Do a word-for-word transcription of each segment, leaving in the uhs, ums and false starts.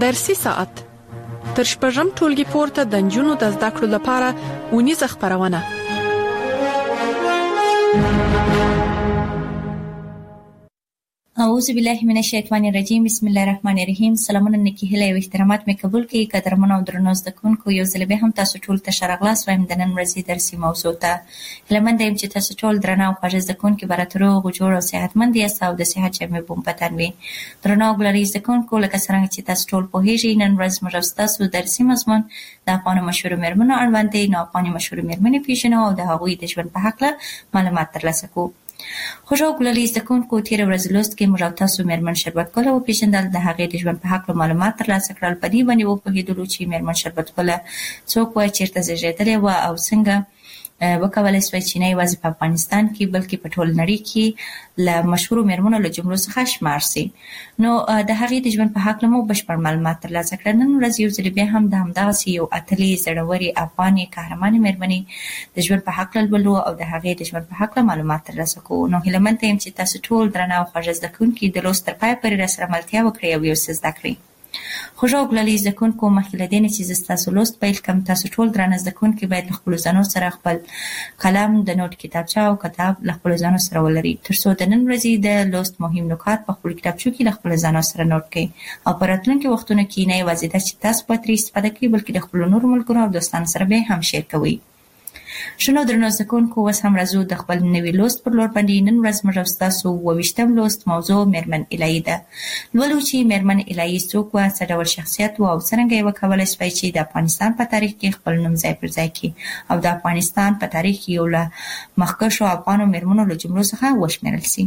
درسي ساعت تر شپږم ټولګي پورته د نجونو د زده کړو لپاره ونیزه خپرونه. اعوذ بالله من الشیطان الرجیم. بسم الله الرحمن الرحیم. سلامونه نیکی هیله او احترامات مې قبول کړئ. قدرمن او درنو زده کوونکو، یو ځل بیا هم تاسو ټول ته ښه راغلاست وایم د نن ورځې درسي موضوع ته. هیله مند یم چې تاسو ټول درنه او خوږ زده کوونکي به راته روغ جوړ او صحتمند یاست او د صحت جامې به مو په تن وي. درنو او ګلري زده کوونکو، لکه څرنګه چې تاسو ټول پوهیږئ، نن ورځ موږ او ستاسو درسي مضمون د افغانو مشهورو مېرمنو اړوند دی. نو افغاني مشهورو مېرمنې پیژنو او د هغوی د ژوند په هکله معلومات ترلاسه کوو. خوږو ګلري زده کوونکو، تېره ورځ لوست کې موږ او تاسو مېرمن شربت ګله وپېژندل، د هغې د ژوند په هکله معلومات ترلاسه کړل. په دې باندې وپوهېدلو چې مېرمن شربت ګله څوک وه، چېرته زېږېدلې وه او څنګه وکولای سوای چې نه یوازې په افغانستان کې بلکې په ټول نړۍ کې له مشهورو مېرمنو له جملو څخه شمار سي. نو د هغې د ژوند په هکله مو بشپړ معلومات ترلاسه کړل. نن ورځ یو ځل بیا هم د همدغسې یو اتلې زړورې افغانې قهرمانې مېرمنې د ژوند په هکله لولو او د هغې د ژوند په هکله معلومات ترلاسه کوو. نو هیله منده یم چې تاسو ټول درنه او خوږه زده کوونکي د لوست تر پایه پورې راسره ملتیا وکړئ او یو څه زده کړئ. خوږو ګلالي زده کوونکو، مخکې له دې نه چې زه ستاسو لوست پیل کړم، تاسو ټول درانه زده کوونکي باید له خپلو ځانو سره خپل قلم، د نوټ کتابچه او کتاب له خپلو ځانو سره ولرئ، تر څو د نن ورځې د لوست مهم نکات په خپلو کتابچو کې له خپلو ځانو سره نوټ کړئ او په راتلونکي وختونو کې نه یوازې دا چې تاسو به ترې استفاده کوئ بلکې د خپلو نورو ملګرو او دوستانو سره به هم شیر کوئ. ښه نو درنو زده کوونکو، اوس هم راځو د خپل نوي لوست پر لور باندې. نن ورځ موږ او ستاسو اووه ویشتم لوست موضوع مېرمن الهي ده. لولو چې مېرمن الهي څوک وه، څه ډول شخصیت و او څرنګه یې وکولی سوای چې د افغانستان په تاریخ کې خپل نوم ځای پر ځای کړي او د افغانستان په تاریخ کې یو له مخکښو افغانو مېرمنو له جملو څخه وشمېرل سي.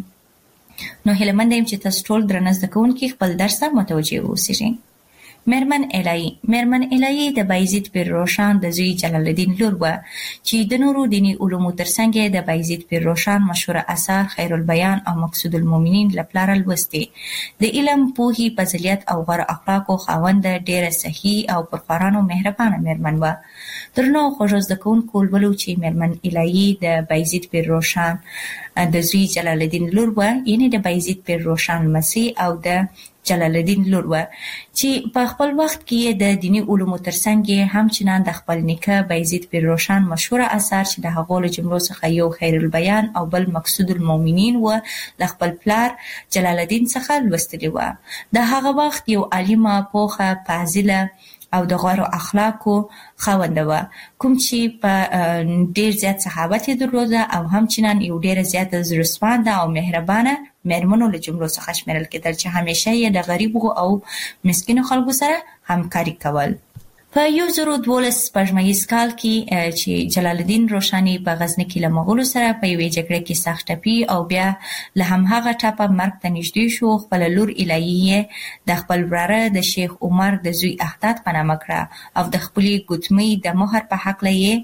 نو هیله منده یم چې تاسو ټول درنه زده کوونکي خپل درس ته متوجه واوسئ. مېرمن الهي مېرمن الهي د بایزید پیر روښان د زوی جلال الدین لور وه چې د نورو دیني علومو ترڅنګ یې د بایزید پیر روښان مشهوره اثار خیر البیان او مقصود المؤمنین له پلاره لوستې. د علم، پوهې، فضیلت او غوره اخلاقو خاونده، ډېره صحي او پرخوارانو مهربانه مېرمن وه. درنو خوږو زده کوونکو، لولو چې مېرمن الهي د بایزید پیر روښان د زوی جلال الدین لور وه، یعنې د بایزید پیر روښان لمسۍ او د جلال الدین لور وه چې په خپل وخت کې د دیني علومو ترڅنګ یې همچنان د خپل نیکه بایزید پیر روښان مشهوره اثار چې د هغو له جملو څخه یو خیر البیان او بل مقصود المؤمنین و له خپل پلار جلال الدین څخه لوستلي وه. د هغه وخت یو عالمه، پوخه، فاضله او د غوره اخلاقو خاونده وه، کوم چې په ډېر زیات صحابت یې درلوده او همچنان یو ډېره زیاته زړهسوانده او مهربانه مېرمنو له جملو څخه شمېرل کېدل چې همیشه یې د غریبو او مسکینو خلکو سره همکاري کول. په یو زرو دولس سپوږمیز کال کې چې جلال الدین روښاني په غزني کې له مغولو سره په یوې جګړه کې سخت ټپي او بیا له همهغه ټپه مرګ ته نږدې شو، خپله لور الهي یې د خپل وراره د شیخ عمر د زوی احداد په نامه کړه او د خپلې ګوتمۍ د مهر په هکله یې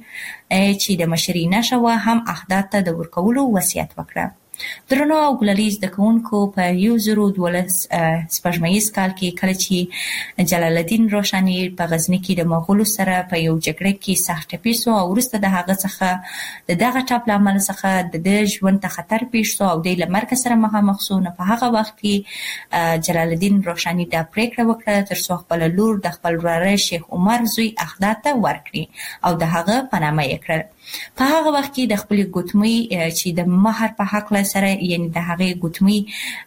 چې د مشرۍ نښه وه هم احداد ته د ورکولو وصیت وکړه. درنو او ګلالي زده کوونکو، په یو زرو دولس سپوږمیز کال کې کله چې جلال الدین روښاني په غزني کې د مغولو سره په یو جګړه کې سخت ټپي سو او وروسته د هغه څخه د دغه ټپ له امله څخه د ده ژوند ته خطر پیښ سو او دی له مرګ سره مخامخ سو. نو په هغه وخت کې جلال الدین روښاني دا پرېکړه وکړه تر څو خپله لور د خپل وراره شیخ عمر زوی احداد ته ورکړي او د هغه په نامه یې کړل. په هغه وخت کې د خپلې ګوتمۍ چې د مهر په هکله سره، یعنې د هغې ګوتمۍ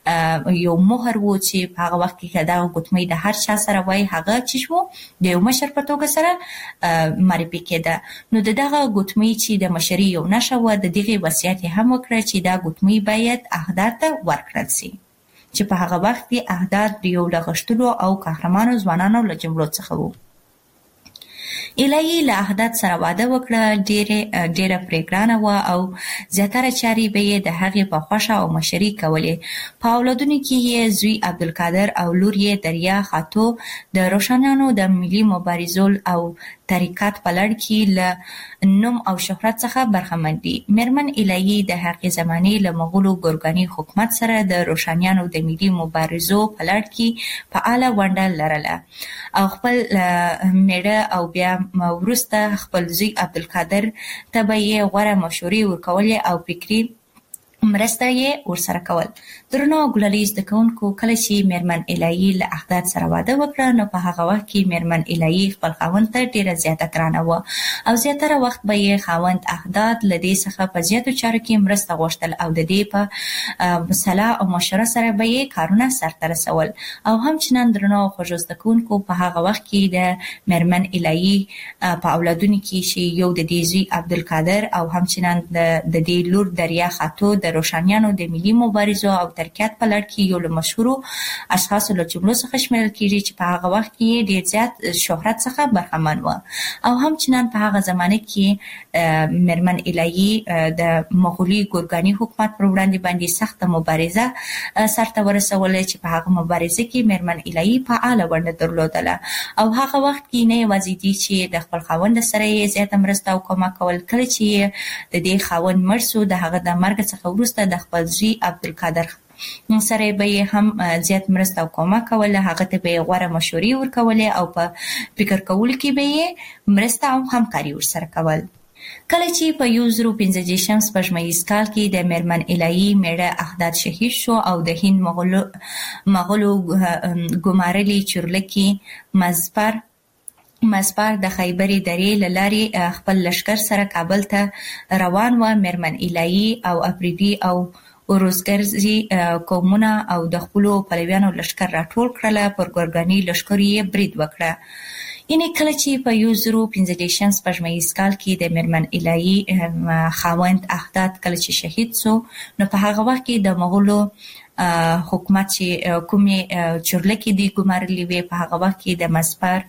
یو مهر و چې په هغه وخت کې که دغه ګوتمۍ د هر چا سره وای، هغه چې شو د یو مشر په توګه سره معرفي کېده. نو د دغه ګوتمۍ چې د مشرۍ یو نښه وه، د دغې وصیت یې هم وکړه چې دا ګوتمۍ باید احداد ته ورکړل سي چې په هغه وخت کې احداد د یو له غښتلو او قهرمانو ځوانانو له جملو څخه وو. الهي له احداد سره واده وکړه، ډېره پرې ګرانه وه او زیاتره چارې به یې د هغې په خوښه او مشري کولې. په اولادونو کې یې زوی عبدالقادر او لور یې دریا خاتو د روښانیانو د ملي مبارزو او تحریکات په لړ کې له نوم او شهرت څخه برخمن دي. مېرمن الهي د هغې زمانې له مغولو ګورګاني حکومت سره د روښانیانو د ملي مبارزو په لړ کې فعاله ونډه لرله او خپل میړه او بیا وروسته خپل زوی عبدالقادر ته به یې غوره مشورې ورکولې او فکري مرسته یې ورسره کول. درنو ګلالي زده کوونکو، کله چې میرمن الهي له احداد سره واده وکړه نو په هغه وخت کې میرمن الهي خپل خاوند ته ډیره زیاته ګرانه وه او زیاتره وخت به یې خاوند احداد له دې څخه په زیاتو چارو کې مرسته غوښتل او د دې په صلاح او مشوره سره به یې کارونه سرته رسول. او همچنان درنو خوږو زده کوونکو، په هغه وخت کې د میرمن الهي په اولادونو کې چې یو د دې زوی عبدالقادر او همچنان د دې لور دریا خاتو د روشانیانو د ملي مبارزو او ترکیات په لړ کې یو له مشهورو اشخاصو له جملو څخه شمیرل کېږي چې په هغه وخت کې ډېر زیات شهرت څخه برخمن وه. او همچنان په هغه زمانه کې میرمن الهي د مغولي ګورګاني حکومت پر وړاندې باندې سخته مبارزه سرته ورسوله چې په هغه مبارزه کې میرمن الهي فعاله ونډه درلودله. او هغه وخت کې نه یوازې دي چې د خپل خاوند سره یې زیاته مرسته او کومک کول، کله چې د دې خاوند مړ شو د هغه د مرګ څخه وروسته د خپل زوی عبدالقادر سره به یې هم زیات مرسته او کومک کوله. هغه ته به یې غوره مشورې ورکولې او په فکر کولو کې به یې مرسته او همکاري ورسره کول. کله چې په یو زر پنځه دېرشم سپوږمیز کال کې د میرمن الهي میړه احداد شهید شو او د هند مغولو مغولو ګمارلي چورلکي مظفر مظفر د خیبري درې له لارې خپل لښکر سره کابل ته روان و. میرمن الهي او افریدي او وروزګرزي قومونه او د خپلو پلویانو لښکر راټول کړله. پر ګورګاني لښکرو یې برید وکړه. یعنې کله چې په یو زر پنځه دېرشم سپوږمیز کال کې د میرمن الهي خاوند احداد کله چې شهید شو نو په هغه وخت کې د مغولو حکومت چې کومې چورلکې دي ګمارلې وې په هغه وخت کې د مظفر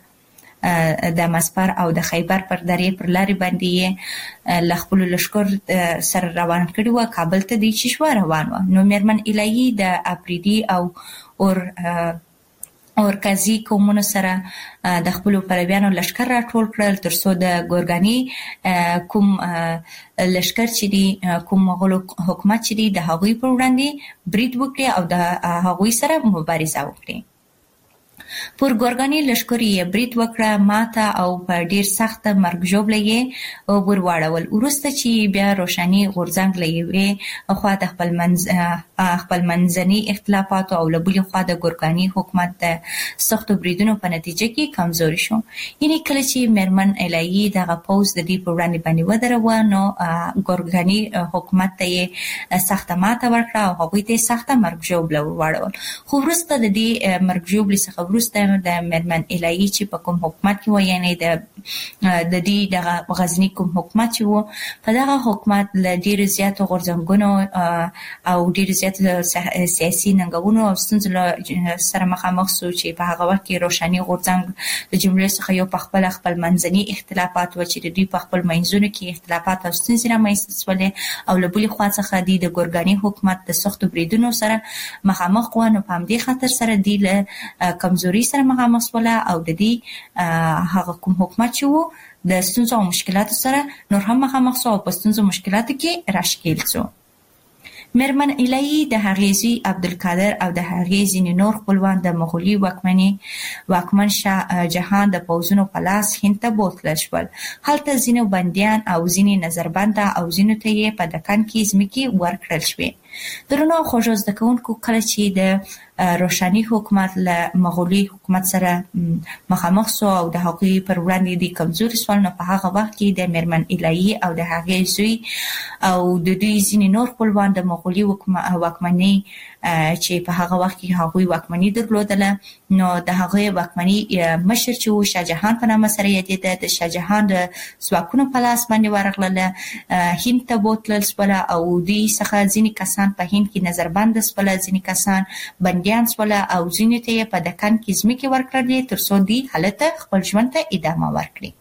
د مظفر او د خیبر پر درې پر لارې باندې یې له خپلو لښکر سره روان کړي وه. کابل ته دی چې شوه روان وه. نو میرمن الهي د افریدي او اور اورکزي قومونو سره د خپلو پلویانو لښکر راټول کړل تر څو د ګورګاني کوم لښکر چې دی کوم مغولو حکومت چې دی د هغوی پر وړاندې برید وکړي او د هغوی سره مبارزه وکړي. پر ګورګاني لښکرو یې برید وکړه، ماته او په ډېر سخته مرګ ژوبله یې ور واړول. وروسته چې بیا روشني غورځنګ له یوې خوا د خپل منځ خپل منځني اختلافاتو او له بلې خوا د ګورګاني حکومت د سختو بریدونو په نتیجه کې کمزوري شو. یعنې کله چې میرمن الهي دغه پوځ د دې پر وړاندې باندې ودروه نو ګورګاني حکومت ته یې سخته ماته ورکړه او هغوی ته یې سخته مرګ ژوبله ور واړول. خو وروسته د دې مرګ ژوبلې څخه وروسته د میرمن الهي چې په کوم حکومت کې و، یعنې د د دې دغه غزني کوم حکومت چې و، په دغه حکومت له ډېرو زیاتو غورځنګونو او ډېرو زیاتو سیاسي ننګونو او ستونزو سره مخامخ سو چې په هغه وخت کې روشني غورځنګ د جملې څخه یو په خپله خپل منځني اختلافات و چې د دوی په خپل منځونو کې اختلافات او ستونزې رامنځته شولې او له بلې خوا څخه دوی د ګورګاني حکومت د سختو بریدونو سره مخامخ وه. نو په همدې خاطر سره دوی له کمزوري سره مخامخ شوله او د دې هغه کوم حکومت چې و د ستونزو او مشکلاتو سره نور هم مخامخ شو او په ستونزو مشکلاتو کې راښکېل شو. میرمن الهي د هغې زوی عبدالقادر او د هغې ځینې نور خپلوان د مغولي واکمنې واکمن شاه جهان د پوځونو په لاس هند ته بوتلل شول. هلته ځینو بندیان او ځینې نظربنده او ځینو ته یې په دکن کې ځمکې ورکړل شوې. درنو خوږو زده کوونکو، کله چې د روشني حکومت له مغولي حکومت سره مخامخ شو او د هغوی پر وړاندې د کمزوري شول، نو په هغه وخت کې د میرمن الهي او د هغې زوی او د دوی ځینې نور خپلوان د مغولي واکمنۍ چې په هغه وخت کې هغوی واکمني درلودله، نو د هغې واکمني مشر چې و شاه جهان په نامه سره یادېده، د شاه جهان د ځواکونو په لاس باندې ورغلله. هند ته بوتلل شوله او دوی څخه ځینې کسان په هند کې نظربند شوله، ځینې کسان بندیان شوله او ځینې ته یې په دکن کې ځمکې ورکړلې تر څو دوی هلته خپل ژوند ته ادامه ورکړي.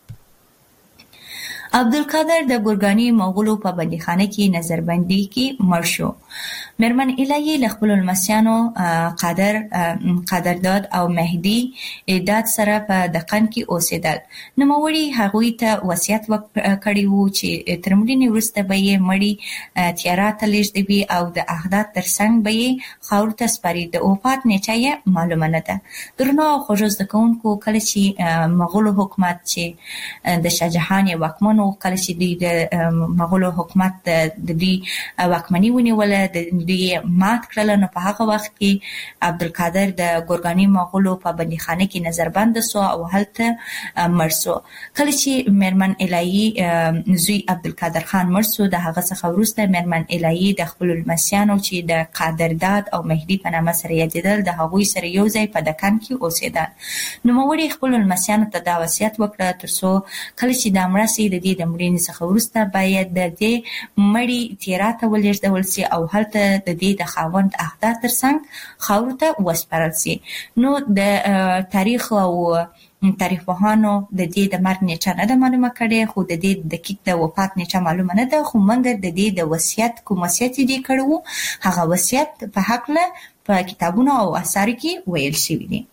عبدالقادر د ګورګاني مغولو په بندیخانه کې نظربندي کې مړ شو. مېرمن الهي له خپلو لمسیانو قادر قدرداد او مهدي اعداد سره په دقن کې اوسېدل. نوموړي هغوی ته وصیت کړی و چې تر مړینې وروسته به یې مړی تیارا ته لېږدوي او د احداد تر څنګ به یې خاورو ته سپاري. د وفات نیټه یې معلومه نه ده. درنو او خوږو زده کوونکو، کله چې مغولو حکومت چې د شاهجهان یې واکمن و، کله چې دوی د مغولو حکومت د دوی واکمني ونیوله، د دوی مات کړله، نو په هغه وخت کې عبدالقادر د ګورګاني مغولو په بندیخانه کې نظربند سو او هلته مړ سو. کله چې مېرمن الهي زوی عبدالقادر خان مړ سو، د هغه څخه وروسته مېرمن الهي د خپلو لمسیانو چې د قادرداد او مهدي په نامه سره یادېدل، د هغوی سره یو ځای په دکن کې اوسېدل. نوموړي خپلو لمسیانو ته دا وصیت وکړه تر څو کله چې دا مړه سي، د دې د مړینې څخه وروسته باید د دې مړي تیرا ته ولېږدول سي او هلته د دې د خاوند احداد تر څنګ خاورو ته وسپارل سي. نو د تاریخ او تاریخ پوهانو د دې د مرګ نیټه نه ده معلومه کړې، خو د دې دقیق د وفات نیټه معلومه نه ده. خو مګر د دې د وصیت کوم وصیت دې کړی و، هغه وصیت په هکله په کتابونو او اثارو کې ویل شوي دي.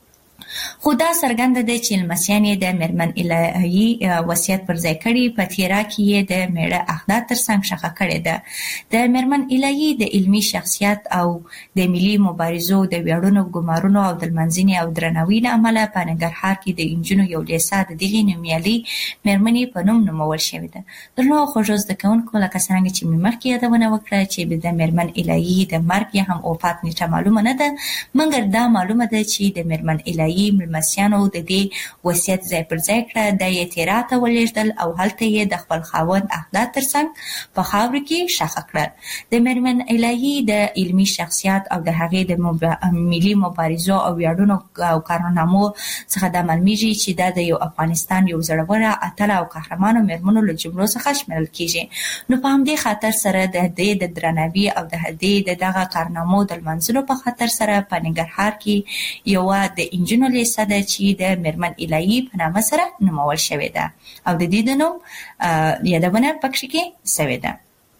خو دا څرګنده ده چې لمسیان یې د مېرمن الهي وصیت پر ځای کړي، په تیرا کې یې د میړه احداد تر څنګ ښخه کړې ده. د مېرمن الهي د علمي شخصیت او د ملي مبارزو د ویاړونو، ګمارونو او د لمانځنې او درناوي له امله په ننګرهار کې د انجونو یو لیسه د دغې نومیالۍ مېرمنې په نوم نومول شوې ده. درنو او خوږو زده کوونکو، لکه څرنګه چې مې مخکې یادونه وکړه چې د مېرمن الهي د مرګ یا هم وفات نیټه معلومه نه ده، مګر دا معلومه ده چې د مېرمن الهي ملمسیانو د دې وصیت ځای پر ځای کړه، د یې تیرا ته ولېږدل او هلته یې د خپل خاوند احداد تر څنګ په خاورو کې ښخ کړل. د مېرمن الهي د علمي شخصیت او د هغې د ملي مبارزو او ویاړونو او کارنامو څخه دا معلومیږي چې دا د یو افغانستان یو زړوره، اتله او قهرمانو مېرمنو له جملو څخه شمیرل کیږي. نو په همدې خاطر سره د دې د درناوي او د دې د دغه کارنامو د لمانځلو په خاطر سره په ننګرهار کې یوه د انجونو لیسه ده چې د مېرمن الهي په نامه سره نومول شوې ده او د دې د نوم یادونه پکې کې شوې ده.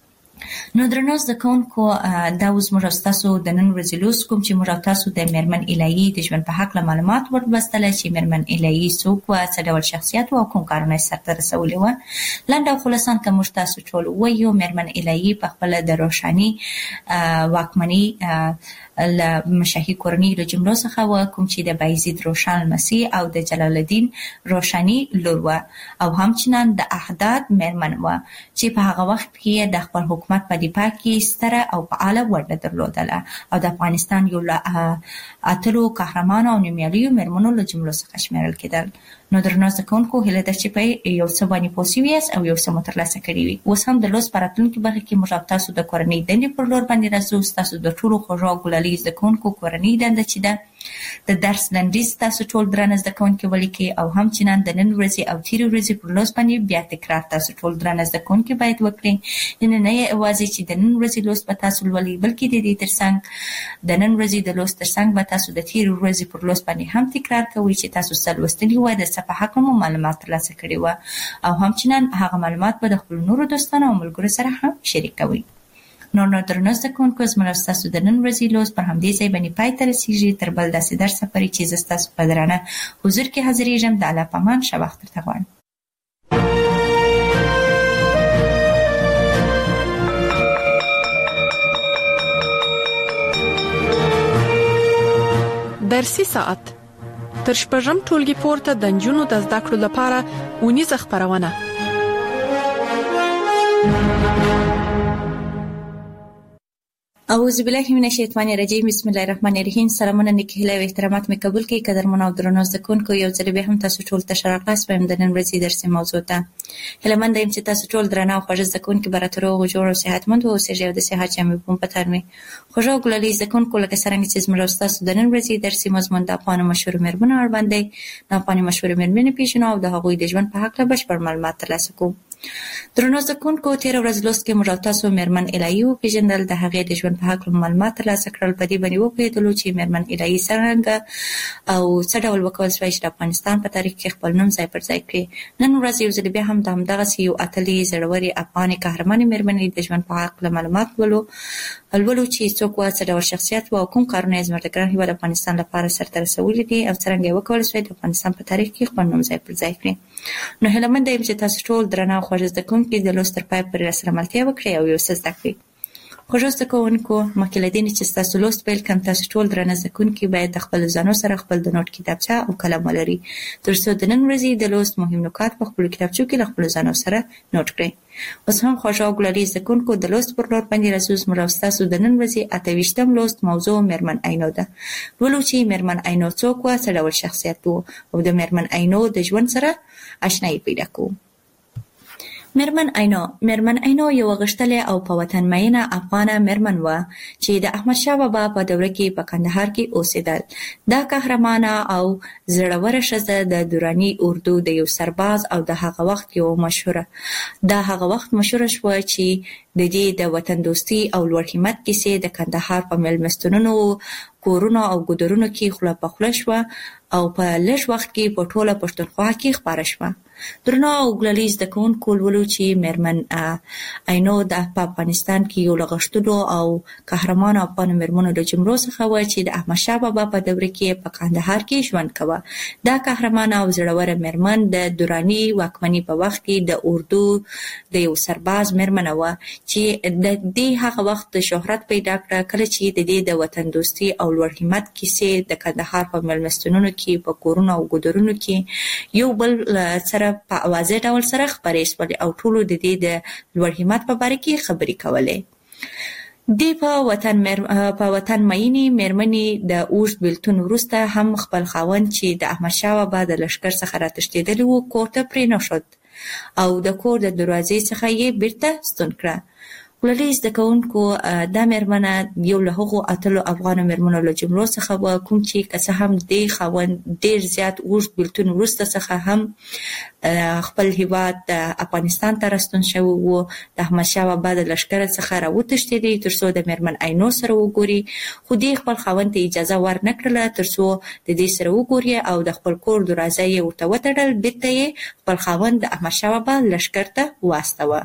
نو درنو زده کوونکو، دا اوس موږ ستاسو د نن ورځې لوست کوم چې موږ تاسو د مېرمن الهي د ژوند په هکله معلومات ورلوستل چې مېرمن الهي څوک وه، څه ډول شخصیت و او کوم کارونه یې سرته رسولي وه. لنډ او خلاصان که موږ تاسو ټول ووایو، مېرمن الهي په خپله د روښاني واکمني له مشاهي کورنۍ له جملو څخه وه، کوم چې د بایزید روښان لمسي او د جلال الدین روښاني لور وه، او همچنان د احداد مېرمن وه چې په هغه وخت کې د خپل حکومت په دفاع کې ستره او فعاله ونډه درلودله او د افغانستان یو له اتلو قهرمانو او نومیالیو مېرمنو له جملو څخه شمیرل کېدل. نو درنو زده کوونکو، هیله ده چې په یو څه باندې پوه سوي یاست او یو څه مو ترلاسه کړي وي. اوس هم د لوست په راتلونکي برخه کې موږ تاسو د کورنۍ دندې پر لور باندې راځو. ستاسو د ټولو خوږو او ګلالي زده کوونکو کورنۍ دنده چې ده د درس لنډیز تاسو ټول درانه زده کوونکي ولیکئ، او همچنان د نن ورځې او تېرې ورځې پر لوست باندې بیا تکرار تاسو ټول درانه زده کوونکي باید وکړئ. یعنې نه یوازې چې د نن ورځې لوست به تاسو لولئ، بلکې د دې تر څنګ د نن ورځې د لوست تر څنګ به تاسو د تېرې ورځې پر لوست باندې هم تکرار کوئ چې تاسو څه لوستلي وه، د څه په هکله مو معلومات ترلاسه کړي وه، او همچنان هغه معلومات به د خپلو نورو دوستانو او ملګرو سره هم شریکوئ. نو نو درنو زده کوونکو، زموږ ستاسو د نن ورځې لوست پر همدې ځای باندې پای ته رسېږي. تر بل داسې درسه پورې چې زه ستاسو په درانه حضور کې حاضرېږم، د الله په امان ښه وخت درته غواړم. درسي ساعت تر شپږم ټولګي پورته د نجونو د زده کړو لپاره اونیزه خپرونه. اعوذ بالله من الشیطان الرجیم، بسم الله الرحمن الرحیم. سلامونه، نیکی هیله او احترامات مې قبول کړئ. قدرمنو او درنو زده کوونکو، یو ځل بیا هم تاسو ټول ته ښه راغلاست وایم د نن ورځې درسي موضوع ته. هیله منده یم چې تاسو ټول درانه او خوږ زده کوونکي به راته روغ جوړ او صحتمند واوسېږئ او د صحت جامې به مو په تن وي. خوږ او ګلالي زده کوونکو، لکه څرنګه چې زموږ او ستاسو د نن ورځې درسي مضمون د افغانو مشهورو مېرمنو اړوند دی. د افغاني مشهورو مېرمنې پېژنو او د هغوی د ژوند په هکله بشپړ معلومات ترلاسه کوو. درنو زده کوونکو، تېره ورځ لوست کې موږ او تاسو مېرمن الهي وپېژندل، د هغې د ژوند په هکله معلومات ترلاسه کړل. په دې باندې وپوهېدلو چې مېرمن الهي څرنګه او څه ډول وکول شوای چې د افغانستان په تاریخ کې خپل نوم ځای پر ځای کړي. نن ورځ یو ځل بیا هم د همدغسې یو اتلې زړورې افغانې قهرمانې مېرمنې د ژوند په هکله معلومات لولو لولو چې څوک وه، څه ډول شخصیت و او کوم کارونه یې زموږ د ګران هېواد افغانستان لپاره سرته رسولي دي او څرنګه یې وکولی شوای د افغانستان په تاریخ کې خپل نوم ځای پر ځای کړي. نو هیله منده یم چې تاسو ټول درنه او خوږ زده کوونکي د لوست تر پای پورې راسره ملتیا وکړئ او یو څه زده کړئ. خوږ زده کوونکو، مخکې له دې نه چې ستاسو لوست پیل کړم، تاسو ټول درنه زده کوونکي باید د خپلو ځانو سره خپل د نوټ کتابچه او قلم ولرئ، تر څو د نن ورځې د لوست مهم نکات په خپلو کتابچو کې له خپلو ځانو سره نوټ کړئ. اوس هم خوږ او ګلالي زده کوونکو، د لوست پر لور باندې راځو. زموږ او ستاسو د نن ورځې اته ویشتم لوست موضوع مېرمن عینو ده. لولو چې مېرمن عینو څوک وه، څه ډول شخصیت و او د مېرمن عینو د ژوند سره اشنایي پیدا کوو. مېرمن عینو مېرمن عینو یوه غښتلې او په وطن مینه افغانه مېرمن وه چې د احمدشاه بابا په دوره کې په کندهار کې اوسېدل. دا قهرمانه او زړوره ښځه د دراني اردو د یو سرباز او د هغه وخت یو مشهوره دا هغه وخت مشهوره شوه چې د دې د وطن دوستي او لوړ همت کیسې د کندهار په مېلمستونونو، کورونو او ګودرونو کې خوله په خوله شوه او په لږ وخت کې په ټوله پښتونخوا کې خپاره شوه. درنو او ګلالي زده کوونکو، لولو چې مېرمن عینو د په افغانستان کې یو له غښتلو او قهرمانو افغانو مېرمنو له جملو څخه وه چې د احمدشاه بابا په دوره کې په کندهار کې ژوند کوه. دا قهرمانه او زړوره مېرمن د دراني واکمنۍ په وخت کې د اردو د یو سرباز مېرمنه وه چې د دې هغه وخت شهرت پیدا کړه کله چې د دې د وطن دوستي او لوړ همت کیسې د کندهار په مېلمستونونو کې، په کورونو او ګودرونو کې یو بل سره په اوازه ډول سره خپرې شولې او ټولو د دې د لوړ همت په باره کې خبرې کولې. دې په وطن مر... په وطن مینې مېرمنې د اوږد بېلتون وروسته هم خپل خاوند چې د احمدشاه بابا د لښکر څخه راتښتېدلی و کور ته پرېنښود او د کور د دروازې څخه یې بیرته ستون کړه. ګلالي زده کوونکو، دا مېرمنه یو له هغو اتلو افغانو مېرمنو له جملو څخه وه کوم چې که څه هم دې خاوند ډېر زیات اوږد بېلتون وروسته څخه هم خپل هېواد افغانستان ته راستون شوی و، د احمدشاه بابا د لښکره څخه راوتښتېدی تر څو د مېرمن عینو سره وګوري، خو دې خپل خاوند ته اجازه ورنه کړله تر څو د دې سره وګوري او د خپل کور دروازه یې ورته وتړل. بېرته یې خپل خاوند د احمدشاه بابا لښکر ته واستوه.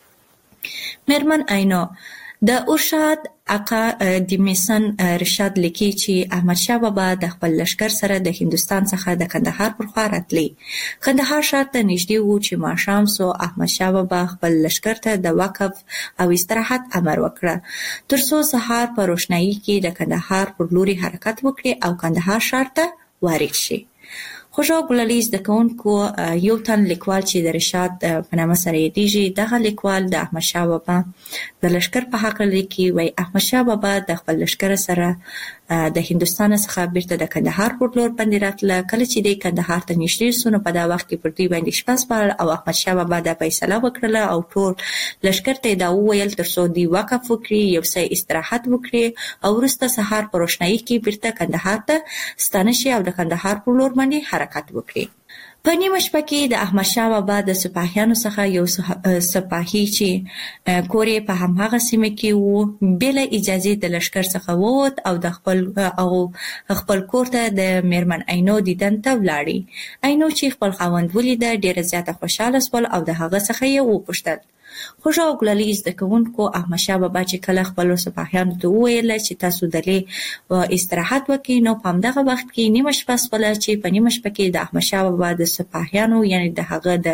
مېرمن عینو د ارشاد اقا د میسن رشاد لیکي چې احمدشاه بابا د خپل لښکر سره د هندوستان څخه د کندهار پر خوا راتلی. کندهار ښار ته نږدې و چې ماښام سو. احمدشاه بابا خپل لښکر ته د وقف او استراحت امر وکړه تر څو سهار په روښنایي کې د کندهار پر لوري حرکت وکړي او کندهار ښار ته وارد شي. خوږ او ګلالي زده کوونکو، یو تن لیکوال چې د رشاد په نامه سره یادېږي، دغه لیکوال د احمدشاه بابا د لښکر په هکله لیکي. وایي احمدشاه بابا د خپل لښکر سره د هندوستان څخه بیرته د کندهار پر لور باندې راتله. کله چې دی کندهار ته نږدې سو نو په دا وخت کې پر دوی باندې شپه سپارل او احمدشاه بابا دا فیصله وکړله او ټول لښکر ته یې دا وویل تر څو دوی وقف وکړي، یو څه استراحت وکړي او وروسته سهار په روښنایي کې بیرته کندهار ته ستانه شي او د کندهار پر لور باندې حرکت وکړي. په نیمه شپه کې د احمدشاه بابا د سپاهیانو څخه یو سپاهي چې کور یې په همهغه سیمه کې و بې له اجازې د لښکر څخه ووت او د خپل او خپل کور ته د مېرمن عینو دیدن ته ولاړی. عینو چې خپل خاوند ولیده ډېره زیاته خوشحاله شول او د هغه څخه یې وپوښتل. خوږ او ګلالي زده کوونکو، احمدشاه بابا چې کله خپلو سپاهیانو ته وویل چې تاسو دلې استراحت وکړئ نو په همدغه وخت کې نیمه شپه شوله چې په نیمه شپه کې د احمدشاه بابا د سپاهیانو یعنې د هغه د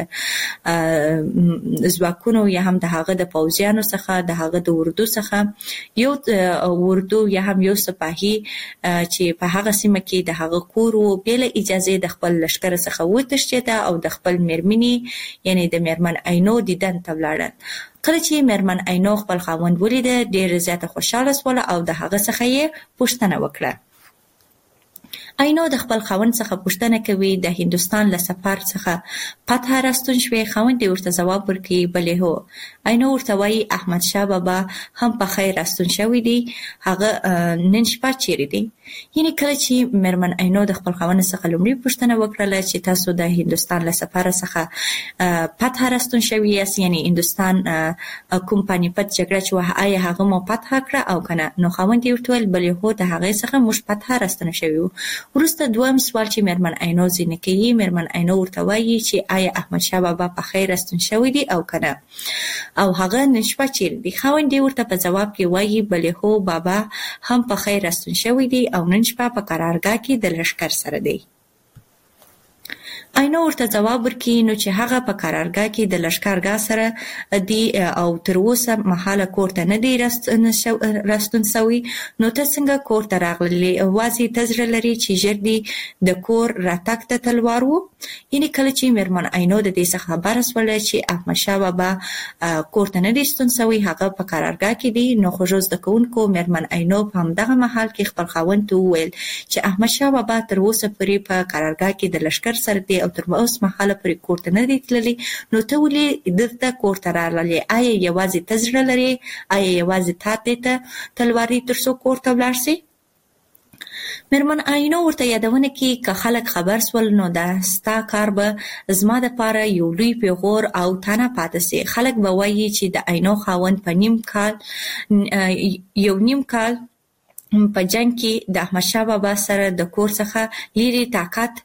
ځواکونو یا هم د هغه د پوځیانو څخه د هغه د اردو څخه یو اردو یا هم یو سپاهي چې په هغه سیمه کې د هغه کور و بې له اجازې د خپل لښکر څخه وتښتېده او د خپل مېرمنې یعنې د مېرمن عینو دیدن ته ولاړل. کله چې مېرمن عینو خپل خاوند ولیده ډېره زیاته خوشحاله شوله او د هغه څخه یې پوښتنه وکړه. عینو د خپل خاوند څخه پوښتنه کوي د هندوستان له سفر څخه پته راستون شوې. خاوند ورته ځواب ورکوي بلې هو. عینو ورته وایي احمد شاه بابا هم په خیر راستون شوی دی، هغه نن شپه چیرې دی؟ یعنی کله چې میرمن عینو د خپل خاوند څخه لومړی پوښتنه وکړله چې تاسو د هندوستان له سفر څخه پته راستون شوی یاست، یعنی هندوستان کوم پانیپت جګړه چې وه آیا هغه مو پته کړه او کنه؟ نو خاوند یې ورته وویل بلې هو، د هغې څخه موږ پته راستون شوي وو. وروسته دویم سوال چې میرمن عینو ځینې کوي، میرمن عینو ورته وایي چې آیا احمد شاه بابا په خیر راستون شوی دی او کنه، او هغه نن شپه چیرې دی؟ خاوند یې ورته په ځواب کې وایي بلې هو، بابا هم په خیر راستون شوی دی او نن شپه په قرارګاه کې د لښکر سره دی. عینو ورته ځواب ورکوي نو چې هغه په قرارګاه کې د لښکرګاه سره دی او تر اوسه مهاله کور ته نه دی راستون سوی، نو ته څنګه کور ته راغلی؟ واسې ته زړه لري چې ژر دی د کور راتګ ته تلوار وو؟ یعنې کله چې میرمن عینو د دې څخه خبره شوله چې احمد شاه بابا کور ته نه دی ستون سوی، هغه په قرارګاه کې دی، نو خوږو زده کوونکو میرمن عینو په همدغه مهال کې خپل خاوند ته وویل چې احمد شاه بابا تر اوسه پورې په قرارګاه کې د لښکر سره دی او تر اوس مهاله پورې کور ته نه دی تللی، نو ته ولې دلته کور ته راغلې؟ آیا یوازې ته زړه لرې؟ آیا یوازې تا دې ته تلواري تر څو کور ته ولاړ سې؟ میرمن عینو ورته یادونه کوي که خلک خبر سول نو دا ستا کار به زما دپاره یو لوی پیغور او تانه پاتې سي. خلک به وایي چې د عینو خاوند په نیم کال یو نیم کال په جنگ کې د احمد شاه بابا سره د کور څخه لیرې طاقت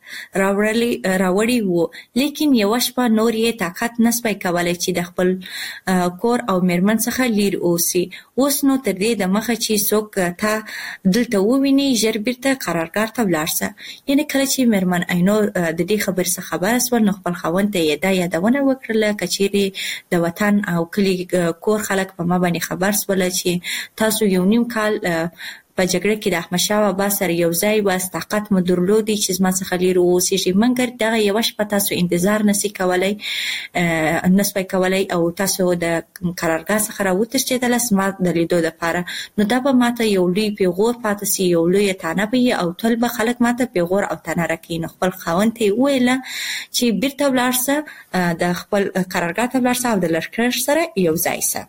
راوړی وو، لیکن یوه شپه نور یې طاقت نسپی کولی چې د خپل کور او میرمن څخه لیر اوسي. اوس نو تر دې د مخه چې څوک تا دلته وویني ژر بیرته قرارګاه ته ولاړ سه. یعنې کله چې میرمن عینو د دې خبرې څخه خبره سول نو خپل خاوند ته یې دا یادونه وکړله که چیرې د وطن او کلي کور خلک په ما باندې خبر سوله چې تاسو یو نیم کال په جګړه کې د احمد شاه بابا سره یو ځای واست، طاقت مو درلودی چې زما څخه لرې واوسېږئ، مګر دغه یوه شپه تاسو انتظار نسئ کولی نسئ کولی او تاسو د قرارګاه څخه راوتښتېدله زما د لیدو دپاره، نو دا به ماته یو لوی پیغور پاتې سي، یو لویه تانه به وي او تل به خلک ماته پیغور او تانه راکوي. نو خپل خاوند ته یې وویله چې بیرته ولاړ سه، د خپل قرارګاه ته ولاړ سه او د لښکر سره یو ځای سه.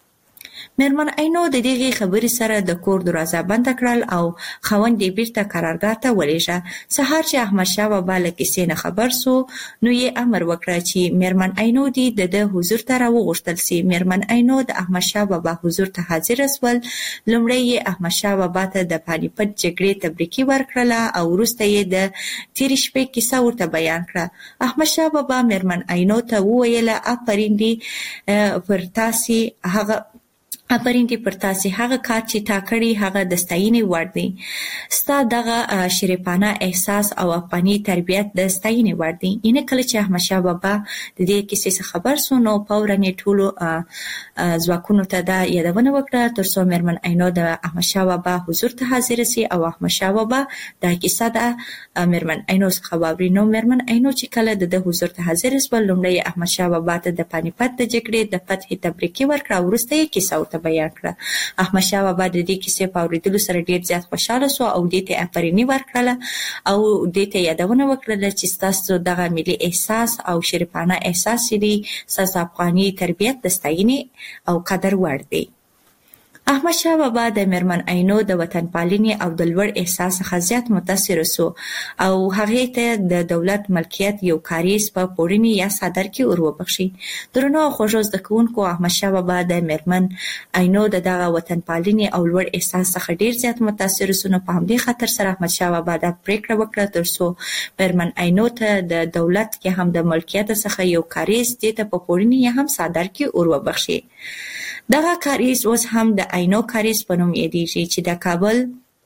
میرمن عینو د دغې خبرې سره د کور دروازه بنده کړل او خاوند یې بیرته قرارګاه ته ولېږه. سهار چې احمد شاه بابا له کیسې نه خبر سو نو یې امر وکړه چې میرمن عینو دې د ده حضور ته راوغوښتل سي. میرمن عینو د احمد شاه بابا حضور ته حاضره سول. لومړی یې احمد شاه بابا ته د پانیپت جګړې تبریکي ورکړله او وروسته یې د تېرې شپې کیسه ورته بیان کړه. احمد شاه بابا میرمن عینو ته وویله آفرین دې پر تاسې هغه آفرین دې پر تاسې هغه کار چې تا کړی هغه د ستاینې وړ دی. ستا دغه شریفانه احساس او افغاني تربیت د ستاینې وړ دی. یعنې کله چې احمد شاه بابا د دې کیسې څخه خبر سو نو فوراً یې ټولو ځواکونو ته دا یادونه وکړه تر څو میرمن عینو د احمد شاه بابا حضور ته حاضره سي او احمد شاه بابا دا کیسه د میرمن عینو څخه واوري. نو میرمن عینو چې کله د ده حضور ته حاضره سول لومړی احمد شاه بابا ته د پانیپت د جګړې د فتحې تبریکي ورکړه او وروسته یې کیسه ورته بیان کړه. احمد شاه بابا د دې کیسې په اورېدلو سره ډېر زیات خوشحاله سو او دې ته آفریني ورکړله او دې ته یادونه وکړله چې ستاسو دغه ملي احساس او شریفانه احساس چې دی ستاسو افغاني تربیت د ستاینې او قدر وړ دی. احمد شاه بابا د میرمن عینو د وطن پالنې او د لوړ احساس څخه زیات متاثر سو او هغې ته د دولت ملکیت یو کاریز په پوړني یا څادر کې ور وبخښي. درنو او خوږو زده کوونکو، احمد شاه بابا د میرمن عینو د دغه وطن پالنې او لوړ احساس څخه ډېر زیات متاثر سو. نو په همدې خاطر سره احمد شاه بابا دا پریکړه وکړه تر څو میرمن عینو ته د دولت کې هم د ملکیت څخه یو کاریز دې ته په پوړني یا هم څادر کې ور وبخښي. دغه کاریز اوس هم د عینو کاریز په نوم یادیږي چې د کابل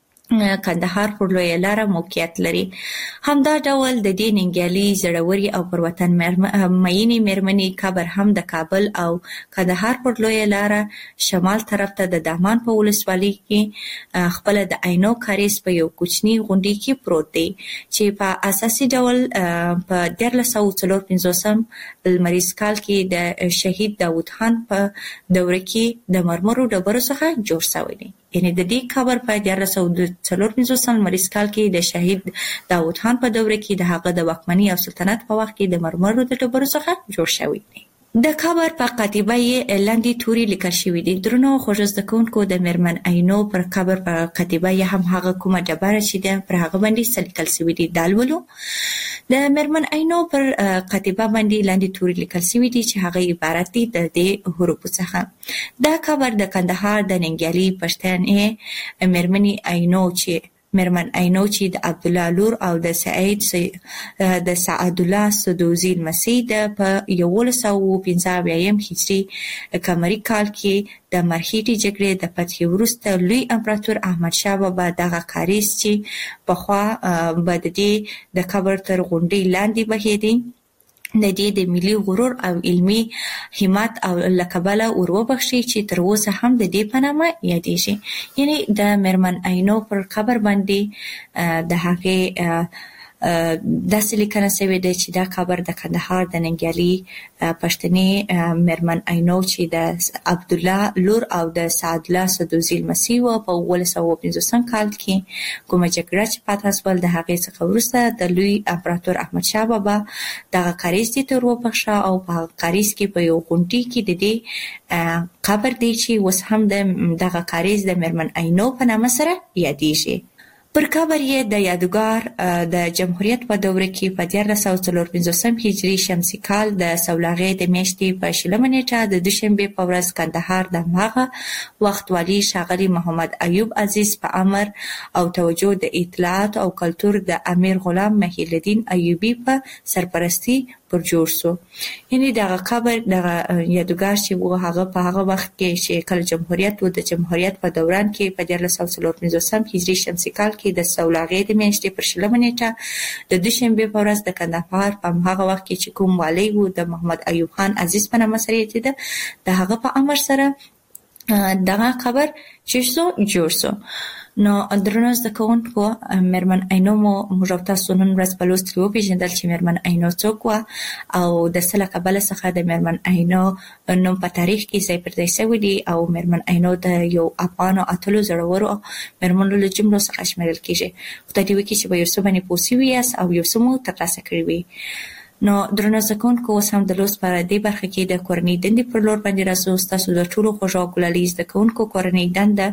کندهار پر لویه لاره موقعیت لري. همدا ډول د دې ننګیالي زړوري او پر وطن مینې میرمنې قبر هم د کابل او کندهار پر لویه لاره شمال طرف ته د دامان په ولسوالۍ کې خپله د عینو کاریز په یو کوچني غونډۍ کې پروت دی چې په اساسي ډول په دیارلس سوه څلور پنځوسم لمریز کال کې د شهید داود خان په دوره کې د مرمرو ډبرو څخه جوړ شوی دی. یعنی د دې قبر په دیارلس سوه څلور پنځوس لمریز کال کې د شهید داود خان په دوره کې د هغه د واکمنۍ او سلطنت په وخت کې د مرمرو د ډبرو څخه جوړ شوی دی. د قبر په قاطبه یې لاندې توري لیکل شوي دي. درنو خوږ زده کوونکو، د میرمن عینو پر قبر په قاطبه یې هم هغه کومه ډبره چې ده پر هغه باندې څه لیکل شوي دي دا لولو. د میرمن عینو پر قاطبه باندې لاندې توري لیکل شوي دي چې هغه عبارت دي د دې حروفو څخه. دا قبر د کندهار د ننګیالي پښتنې میرمنې عینو چې میرمن عینو چې د عبدالله لور او د سعید د سعدالله سدوزي لمسۍ ده په یولس سوه پنځه اویایم هجري قمري کال کې د مرهټې جګړې د فتحې وروسته لوی امپراتور احمدشاه بابا دغه کاریز چې پخوا به د دې د قبر تر غونډۍ لاندې بهېدی د دې د ملي غرور او علمي همت او لقبله ور وبخښي چې تر اوسه هم د دې په نامه یادېږي. یعنی د میرمن عینو پر قبر باندې د هغې داسې لیکنه شوې ده چې دا قبر د کندهار د ننګیالي پښتنې میرمن عینو چې د عبدالله لور او د سعدالله سدوزي لمسۍ وه په اوولس سوه پنځوسم کال کې کومه جګړه چې پاتې شول د هغې څخه وروسته د لوی امپراتور احمدشاه بابا دغه کاریز دې ته ور وبخښه او په هغه کاریز کې په یو غونډۍ کې د دې قبر دی چې اوس هم د دغه کاریز د میرمن عینو په نامه سره یادېږي. پر قبر یې د یادګار د جمهوریت په دوره کې په دیارلس سوه څلور پنځوسم هجري شمسي کال د سولاغې د میاشتې په شلمه نیټه د دوشنبې په ورځ کندهار د هماغه وخت والي ښاغلي محمد ایوب عزیز په امر او توجه د اطلاعات او کلتور د امیر غلام محی الدین ایوبي په سرپرستي پر جوړ شو. یعنی دغه قبر دغه یادګار چې و هغه په هغه وخت کې چې کله جمهوریت و د جمهوریت په دوران کې په دیارلس سوه څلور پنځوسم هجري شمسي کال کې د سولاغې د میاشتې پر شلمه نیټه د دوشنبې په ورځ د کندهار په هماغه وخت کې چې کوم والی و د محمد ایوب خان عزیز په نامه سره یادېده د هغه په امر سره دغه قبر چې شو جوړ شو. نو درنو زده کوونکو، میرمن عینو مو موږ او تاسو نن ورځ په لوست کې وپېژندل چې میرمن عینو څوک وه او د څه له کبله څخه د میرمن عینو نوم په تاریخ کې ځای پر ځای شوی دی او میرمن عینو د یو افغانو اتلو زړورو میرمنو له جملو څخه شمیرل کېږي. خدای دې وکړي چې په یو څه باندې پوه شوي یاست او یو څه مو ترلاسه کړي وي. نو درنو زده کوونکو، اوس هم د لوست په دې برخه کې د کورنۍ دندې پر لور باندې راځو. ستاسو د ټولو خوږو او ګلالي زده کوونکو کورنۍ دنده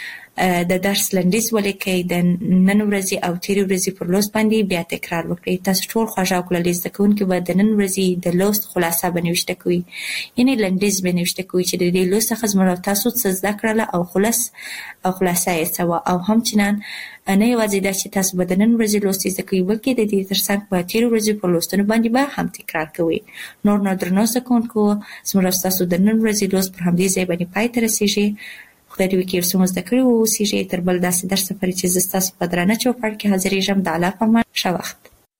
د درس لنډیز ولیکئ، د نن ورځې او تېرې ورځې پر لوست باندې بیا تکرار وکړئ. تاسو ټول خوږه او ګلالي زده کوونکي به د نن ورځې د لوست خلاصه به نوشته کوئ، یعنې لنډیز به نوشته کوئ چې د دې لوست څخه زموږ او تاسو څه زده کړله او خلاص او خلاصه یې څه وه. او همچنان نه یوازې دا چې تاسو به د نن ورځې لوست زده کوئ، بلکې د دې تر څنګ په تېرو ورځې پر لوستونو باندې به هم تکرار کوئ. نور نو درنو زده کوونکو، زموږ او ستاسو د نن ورځې لوست پر همدې ځای باندې پای ته رسېږي. خدای دې وکړي یو څه مو زده کړي واوسېږي. تر بل داسې درس پورې چې زه ستاسو په درانه چوپړ کې حاضرېږم، د الله په امان، ښه وخت.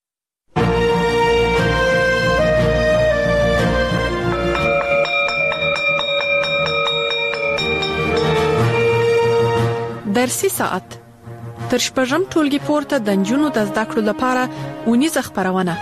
درسي ساعت تر شپږم ټولګي پورته د نجونو د زده کړو لپاره اونیزه خپرونه.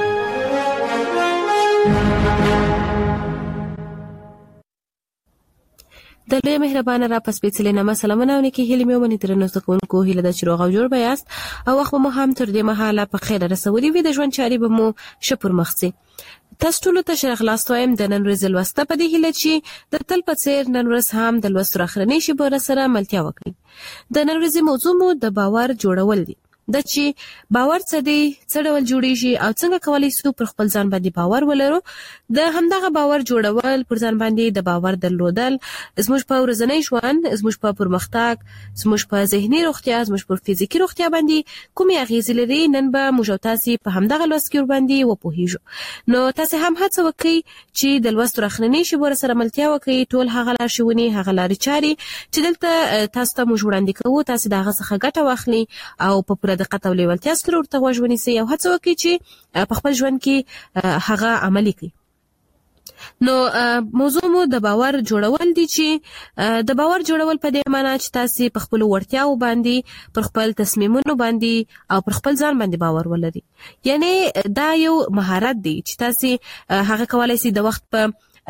د لوی مهربانه را پس پیڅلې نامه سلامونه او نیکی هیلې مې ومني. درنو زده کوونکو، هیله ده چې روغ او جوړ به یاست او وخت به مو هم تر دې مهاله په خیر رسولي وي. د ژوند چارې به مو ښه پر مخ ځي. تاسو ټولو ته ښه راغلاست وایم د نن ورځې لوسته په دې هیله چې د تل په څېر نن ورځ هم د لوست اخرنۍ شیبو سره ملتیا وکړئ. د نن ورځې موضوع مو د باور جوړول دي. د چې باور څه دی، څه ډول جوړیږي او څنګه کولی شو پر خپل ځان باندې باور ولرو. د همدغه باور جوړول، پر ځان باندې د باور درلودل زموږ په ورځنی ژوند، زموږ په پرمختګ، زموږ په ذهني روغتیا، زموږ په فزیکي روغتیا باندې کومې اغیزې لري، نن به موږ او تاسو په همدغه لوست کې باندې وپوهیږو. نو تاسو هم هڅه وکړئ چې د لوست راخننې شیبو سره ملتیا وکړئ. ټول هغه لارښوونې، هغه لارې چارې چې دلته تاسو ته موږ وړاندې کوو، تاسو د هغه څخه ګټه واخلئ او په پوره دقت او لیوالتیا سره ورته غوږ ونیسئ او هڅه وکړئ چې په خپل ژوند کې هغه عملي کړئ. نو موضوع مو د باور جوړول دي چې د باور جوړول په دې معنی چې تاسو په خپل وړتیاو باندې، پر خپل تصمیمونو باندې او پر خپل ځان باندې باور ولرئ. یعنی دا یو مهارت دی چې تاسو هغه کولای شئ د وخت په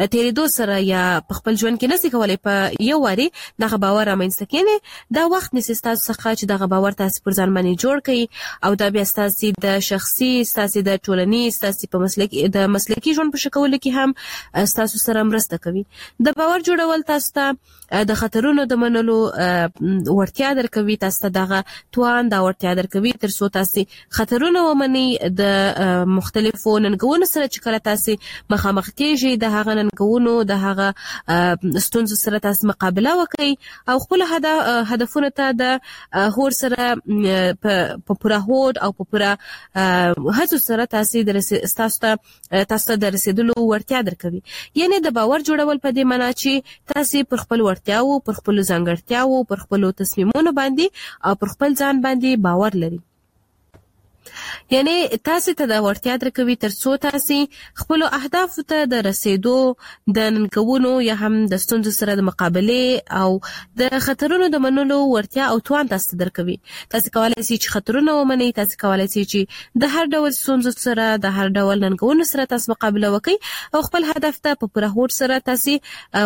تیرېدو سره یا په خپل ژوند کې نسی کولای په یو واري دغه باور رامنځته کړي دا وخت نسی تاسو څخه چې دغه باور تاسو پر ځان باندې جوړ کړئ او دا بیا تاسو د شخصي تاسو د ټولنیز تاسو په مسلکي د مسلکي ژوند په شکل کې هم تاسو سره مرسته کوي د باور جوړول تاسو ته د خطرونو د منلو ورتیا درکوي تاسو ته دغه توان دا ورتیا درکوي تر څو تاسو خطرونه ومني د مختلفو ننګونو سره چې کله تاسو مخامخ کېږئ د هغه ننګونو د هغه ستونزو سره تاسو مقابله وکړئ او خپل هدفونو ته د هور سره په پوره هوډ او په پوره هڅو سره تاسو د تاسو ته تاسو د رسیدلو ورتیا درکوي یعنی د باور جوړول په دې معنی چې تاسو پر خپل ورتیاو پر خپل ځانګړتیاو پر خپل تصمیمونو باندې او پر خپل ځان باندې باور لري یعنی تاسو ته د ورتیا درکوي تر څو تاسو خپل اهداف ته د رسیدو د ننګونو یا هم د ستونزو سره د مقابله او د خطرونو د منلو ورتیا او توان تاسو درکوي تاسو کولای شئ چې خطرونه ومنئ تاسو کولای شئ چې د هر ډول ستونزو سره د هر ډول ننګونو سره تاسو مقابله وکړئ او خپل هدف ته په پوره هوډ سره تاسو